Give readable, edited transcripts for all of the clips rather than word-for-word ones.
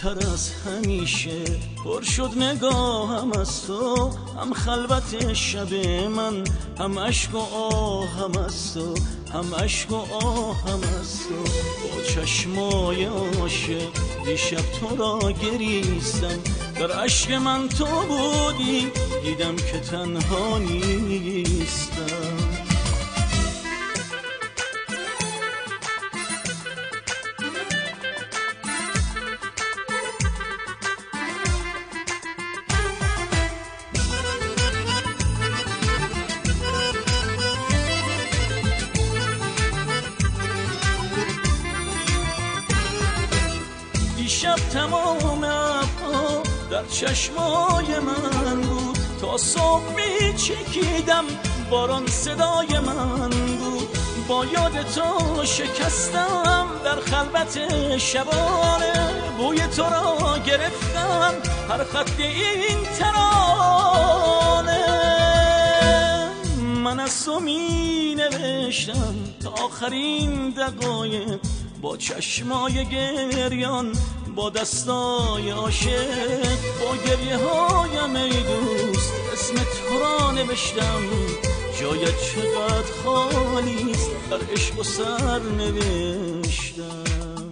تر از همیشه پر شد نگاهم از تو، هم خلوت شب من، هم عشق و آهم از تو، هم عشق و آهم از تو. با چشمای عاشق دیشب تو را گریستم، در عشق من تو بودی، دیدم که تنها نیستم. دیشب تمام ابرها در چشمای من بود، تا صبح می چکیدم باران صدای من بود. با یاد تو شکستم در خلوت شبانه، بوی تو را گرفتم هر خط این ترانه. من از تو می نوشتم تا آخرین دقایق، با چشمای گریان، با دستای عاشق، با گریه هایم ای دوست اسم تو را نوشتم. جایت چقدر خالیست در عشق و سر نوشتم.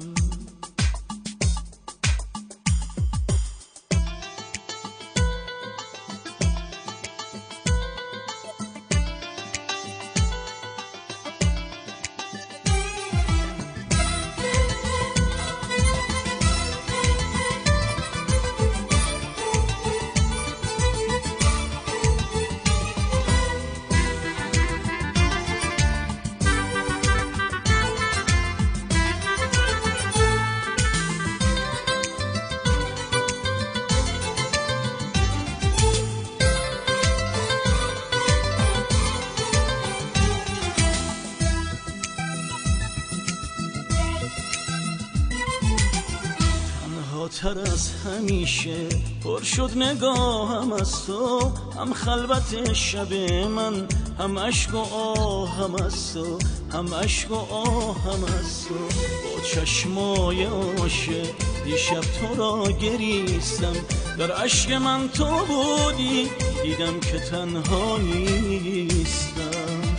تر از همیشه پر شد نگاهم از تو، هم خلوت شب من، هم عشق و آهم از تو، هم عشق و آهم از تو. با چشمای عاشق دیشب تو را گریستم، در عشق من تو بودی، دیدم که تنها نیستم.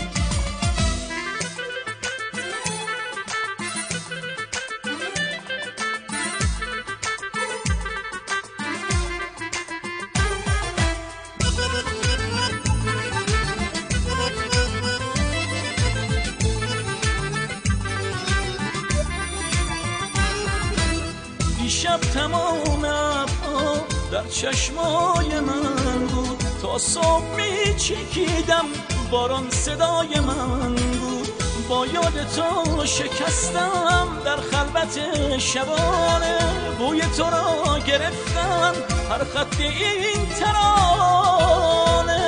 دیشب تمام ابرها در چشمای من بود، تا صبح می چکیدم باران صدای من بود. با یاد تو شکستم در خلوت شبانه، بوی تو را گرفتم هر خط این ترانه.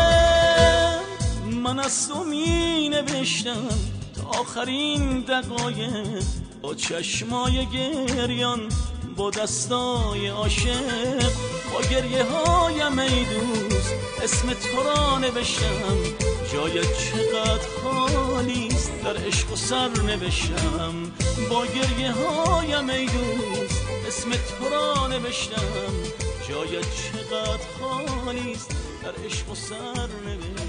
من از تو می نوشتم تا آخرین دقایق، با چشمای گریان، با دستای عاشق، با گریه هایم ای دوست اسم تو را نوشتم. جایت چقدر خالیست در عشق و سر نوشتم. با گریه هایم ای دوست اسم تو را نوشتم. جایت چقدر خالیست در عشق و سر نوشتم.